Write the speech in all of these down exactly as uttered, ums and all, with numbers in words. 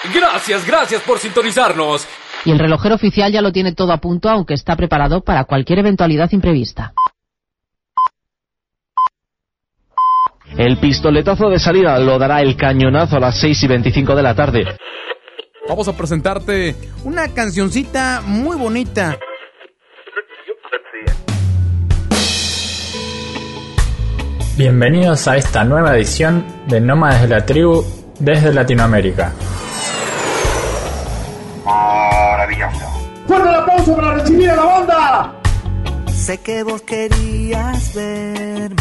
Gracias, gracias por sintonizarnos. Y el relojero oficial ya lo tiene todo a punto, aunque está preparado para cualquier eventualidad imprevista. El pistoletazo de salida lo dará el cañonazo a las seis y veinticinco de la tarde. Vamos a presentarte una cancioncita muy bonita. Bienvenidos a esta nueva edición de Nómadas de la Tribu desde Latinoamérica. Maravilloso. ¡Fuerte el aplauso para recibir a la banda! Sé que vos querías verme,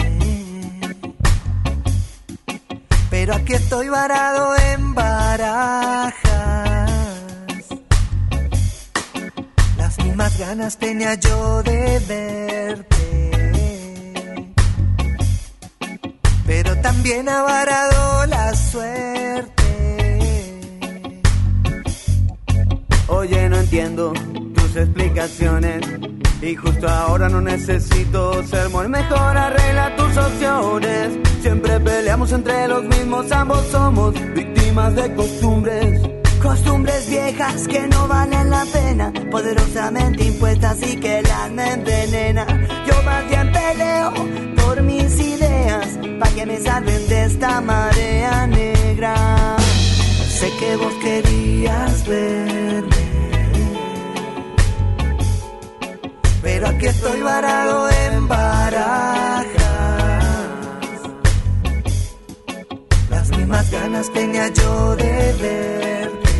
pero aquí estoy varado en Barajas. Las mismas ganas tenía yo de verte, pero también ha varado la suerte. Oye, no entiendo tus explicaciones y justo ahora no necesito sermón. Mejor arregla tus opciones. Siempre peleamos entre los mismos, ambos somos víctimas de costumbres. Costumbres viejas que no valen la pena, poderosamente impuestas y que las me envenenan. Yo más bien peleo por mis ideas, pa' que me salven de esta marea negra. Sé que vos querías verme, pero aquí estoy varado en Barajas. Las mismas ganas tenía yo de verte,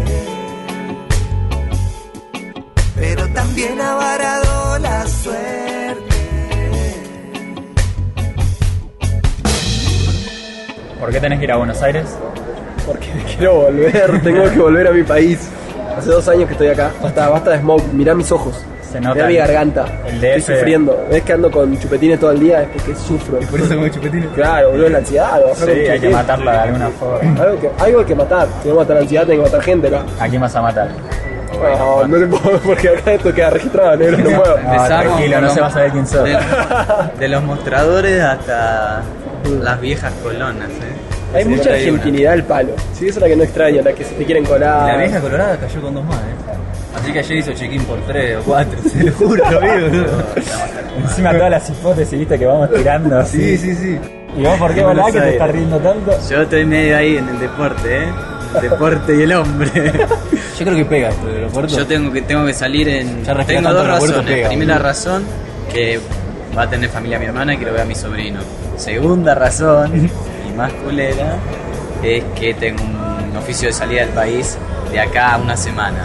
pero también ha varado la suerte. ¿Por qué tenés que ir a Buenos Aires? Porque me quiero volver, tengo que volver a mi país. Hace dos años que estoy acá. Basta, basta de smoke, mirá mis ojos. Se nota. Mirá mi garganta. El D F. Estoy sufriendo. ¿Ves que ando con chupetines todo el día? Es porque sufro. ¿Y por eso con chupetines? Claro, boludo, la ansiedad. Sí, hay que matarla de alguna forma. Algo que, algo hay que matar. Si no matar la ansiedad, tengo que matar gente acá. ¿A quién vas a matar? No, no te puedo, porque acá esto queda registrado, negro, no puedo. No, tranquilo, no se va a saber quién sos. De, de los mostradores hasta las viejas colonas, ¿eh? Hay Sí, mucha hay argentinidad al palo. Sí, esa es la que no extraña, la que se te quieren colar. La vieja colorada cayó con dos más, ¿eh? Así que ayer hizo check-in por tres o cuatro, se lo juro, lo vi, boludo. Encima todas las hipótesis, viste, que vamos tirando así. Sí, sí, sí. ¿Y vos por qué, verdad, que te estás riendo tanto? Yo estoy medio ahí en el deporte, ¿eh? El deporte y el hombre. Yo creo que pega esto del aeropuerto. Yo tengo que, tengo que salir en... Ya respira tengo tanto dos el aeropuerto, razones. pega, Primera boludo. razón, que va a tener familia mi hermana y quiero ver a mi sobrino. Segunda razón, y más culera, es que tengo un oficio de salida del país de acá a una semana.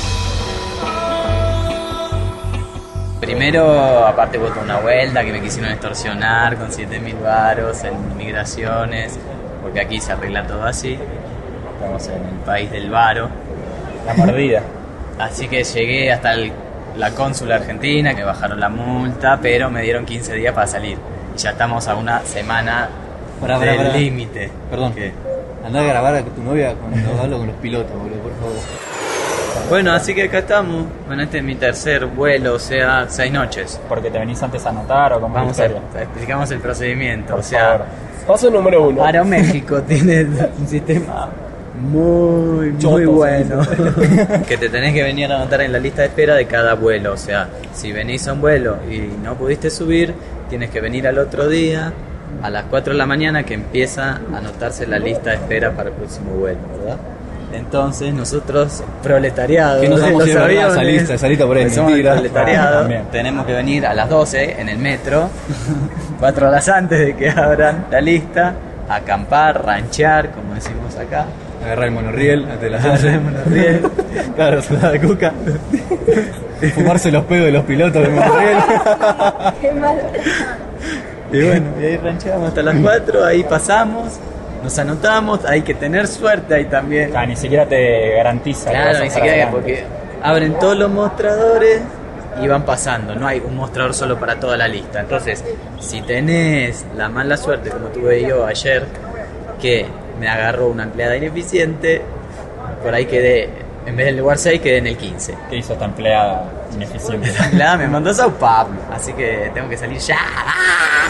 Primero, aparte voy con una vuelta que me quisieron extorsionar con siete mil varos en migraciones, porque aquí se arregla todo así. Estamos en el país del varo. La mordida. Así que llegué hasta el, la cónsula argentina, que bajaron la multa, pero me dieron quince días para salir. Y ya estamos a una semana Pará, pará, pará. del límite. Perdón. ¿Qué? Andá a grabar a tu novia cuando hablo con los pilotos, boludo, por favor. Bueno, así que acá estamos. Bueno, este es mi tercer vuelo, o sea, seis noches. ¿Porque te venís antes a anotar o cómo Vamos es a la historia? explicamos el procedimiento. Por o sea, favor. Paso número uno. Aeroméxico tiene un sistema muy, Choto, muy se bueno. Que te tenés que venir a anotar en la lista de espera de cada vuelo. O sea, si venís a un vuelo y no pudiste subir, tienes que venir al otro día a las cuatro de la mañana que empieza a anotarse la lista de espera para el próximo vuelo, ¿verdad? Entonces nosotros, proletariado, Que no somos los de verdad, aviones, esa lista, esa lista por ahí, que somos el mentira. proletariado, Ah, también. tenemos que venir a las doce en el metro, cuatro horas antes de que abran la lista, acampar, ranchear, como decimos acá. Agarrar el monorriel antes de las Agarrar el monorriel. Claro, soldado de cuca. Fumarse los pedos de los pilotos del monorriel. Qué malo. Y bueno, y ahí rancheamos hasta las cuatro, ahí pasamos, nos anotamos, hay que tener suerte ahí también. Ah, ni siquiera te garantiza. que vas Claro, a ni estar siquiera adelante. porque abren todos los mostradores y van pasando, no hay un mostrador solo para toda la lista. Entonces, si tenés la mala suerte, como tuve yo ayer, que me agarró una empleada ineficiente, por ahí quedé, en vez del lugar seis, quedé en el quince. ¿Qué hizo esta empleada ineficiente? La empleada me mandó a Sao Paulo, así que tengo que salir ya. ¡Ah!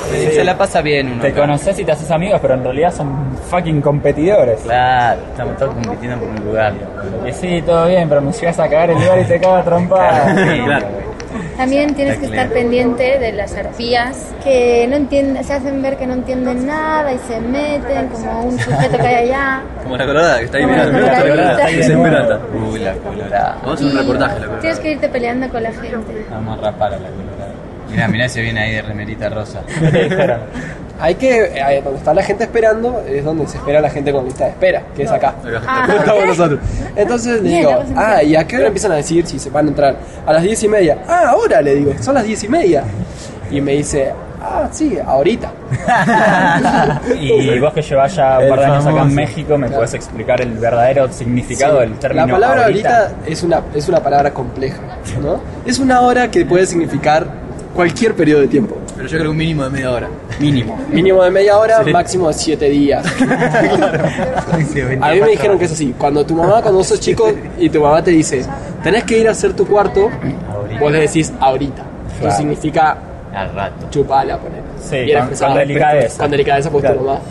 Sí, se la pasa bien uno. Te acá. conoces y te haces amigos, pero en realidad son fucking competidores. Claro, estamos todos compitiendo por un lugar. Que sí, todo bien, pero me llegas a cagar el lugar y te cago a trompar. Claro. También tienes que estar pendiente de las arpías que no entienden, se hacen ver que no entienden nada y se meten como un sujeto que hay allá. Como la colorada que está ahí Como mirando. la coloradita. Está ahí desesperada. Uy, la colorada. Vamos a hacer un reportaje de la colorada. Tienes que irte peleando con la gente. Vamos a rapar a la colorada. Mirá, mirá, se viene ahí de remerita rosa. Hay que, eh, donde está la gente esperando, es donde se espera la gente con lista de espera, que es acá. Ah, Estamos nosotros. Entonces le Bien, digo, la cosa ah, ¿y a qué hora empiezan a decir si se van a entrar? A las diez y media. Ah, ahora le digo, son las diez y media. Y me dice, ah, sí, ahorita. Y vos que llevas ya un par de años acá en México, ¿me puedes explicar el verdadero significado Sí. del término La palabra ahorita? ahorita es una, es una palabra compleja, ¿no? Es una hora que puede significar cualquier periodo de tiempo. Pero yo creo un mínimo de media hora. Mínimo. Mínimo de media hora, sí. Máximo de siete días. A mí me dijeron que es así. Cuando tu mamá, cuando sos chico y tu mamá te dice, tenés que ir a hacer tu cuarto, vos le decís ahorita. Eso Claro. significa Al rato. chupala, poner. Sí, con, con delicadeza. Con delicadeza, porque Claro. tu mamá.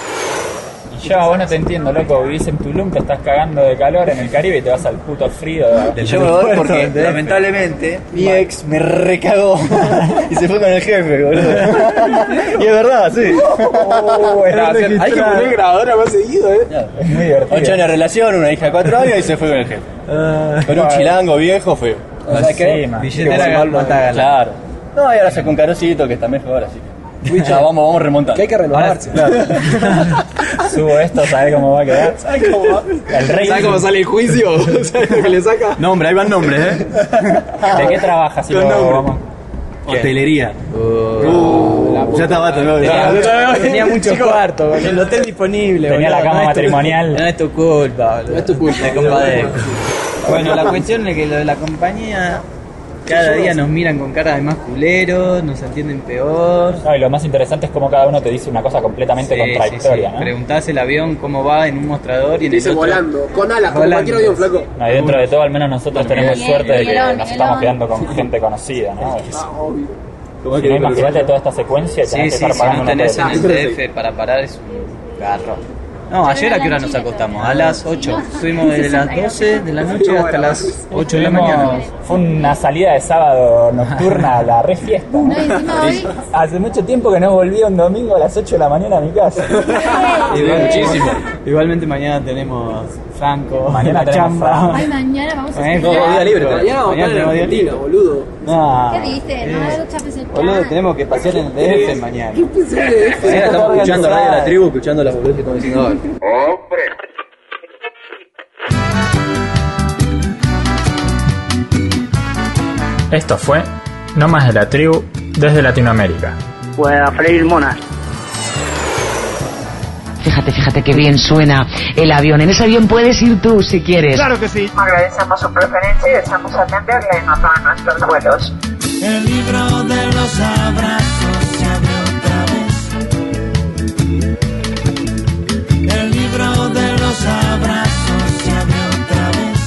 Y yo, vos no te entiendo, loco. Vivís en Tulum, te estás cagando de calor en el Caribe y te vas al puto frío. De, Yo me voy porque lamentablemente mi ex me recagó y se fue con el jefe, boludo. Y es verdad, sí. Oh, gracias. Hay que poner grabadora más seguido, eh. Es muy divertido. Ocho años de relación, una hija de cuatro años y se fue con el jefe. Con un chilango viejo feo. O sea que billetera mata. Claro. No, y ahora sacó un carocito que está mejor, así que. Ya, vamos, vamos remontando. Que hay que renovarse. Claro. Subo esto, ¿sabés cómo va a quedar? ¿Sabes cómo va? El rey. ¿Sabes cómo sale el juicio? ¿Sabes lo que le saca? Nombre, ahí van nombres, ¿eh? ¿De qué trabajas? Si Con lo nombre. vamos? Hotelería. Uh, ya está bato, ¿no? Tenía, Tenía mucho cuarto, boludo. El hotel disponible. Tenía la boludo. cama No es tu- matrimonial. No es tu culpa, boludo. No es tu culpa. Te compadezco. Bueno, la cuestión es que lo de la compañía, cada día nos miran con cara de más culeros, nos entienden peor. No, y lo más interesante es cómo cada uno te dice una cosa completamente Sí, contradictoria, sí, sí. ¿no? Preguntás el avión cómo va en un mostrador y en Dice el otro... volando, con alas, como Volando. cualquier avión, flaco. No, y dentro de todo, al menos nosotros tenemos Bien, suerte de que bien, nos bien. estamos quedando con gente conocida, ¿no? Ah, obvio. Si no, imagínate toda esta secuencia y Sí, tenés que sí, estar si pagando no un tenés en hotel. el D F para parar es un garro. No, ayer a qué hora nos acostamos, a las ocho. Estuvimos desde las doce de la noche hasta las ocho de la mañana. Tuvimos- Fue una salida de sábado nocturna a la re fiesta. ¿no? No, y encima hoy, Hace mucho tiempo que no volvía un domingo a las ocho de la mañana a mi casa. Igual, muchísimo. Igualmente mañana tenemos Franco, Mañana la tenemos chamba. Franco. ay, mañana vamos a Eh, estudiar. todo día libre. Mañana vamos a estar en tenemos día Argentina, libre. boludo. No. ¿Qué dices? No, no chapes el Boludo, plan. tenemos que pasear en el D F mañana. Mañana estamos escuchando Radio de la Tribu, escuchando las boludeces que estamos diciendo ahora. ¡Hombre! Esto fue No Más de la Tribu desde Latinoamérica. Pues a freír monas. Fíjate, fíjate qué bien suena el avión. En ese avión puedes ir tú si quieres. Claro que sí. Agradecemos su preferencia y deseamos atenderle en otro de nuestros vuelos. El libro de los abrazos se abre otra vez. El libro de los abrazos se abre otra vez.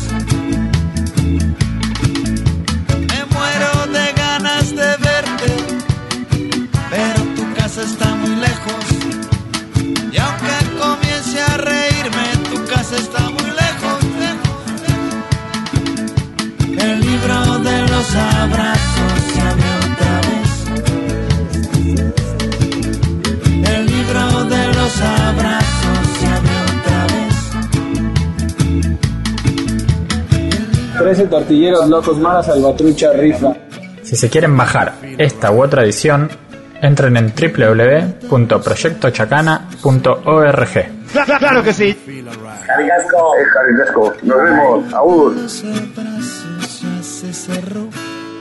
Me muero de ganas de verte, pero tu casa está muy lejos. Y aunque comience a reírme, tu casa está muy lejos, lejos, lejos. El libro de los abrazos se abre otra vez. El libro de los abrazos se abre otra vez. trece tortilleros locos más, salvatrucha rifa. Si se quieren bajar esta u otra edición, entren en doble u doble u doble u punto proyecto chacana punto org. Claro que sí. Carinasco. Es Carinasco. Nos vemos. Aún. Los abrazos ya se cerró.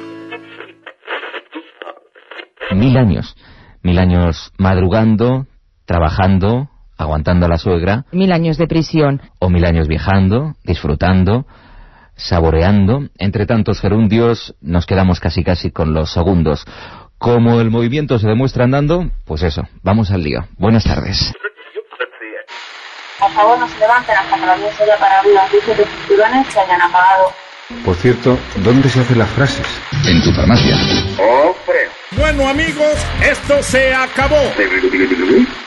Mil años. Mil años madrugando, trabajando, aguantando a la suegra. Mil años de prisión. O mil años viajando, disfrutando, saboreando. Entre tantos gerundios nos quedamos casi casi con los segundos. Como el movimiento se demuestra andando, pues eso, vamos al lío. Buenas tardes. Por favor, no se levanten hasta que la audiencia haya parado las luces de cinturones se hayan apagado. Por cierto, ¿dónde se hacen las frases? En tu farmacia. ¡Hombre! Bueno amigos, esto se acabó.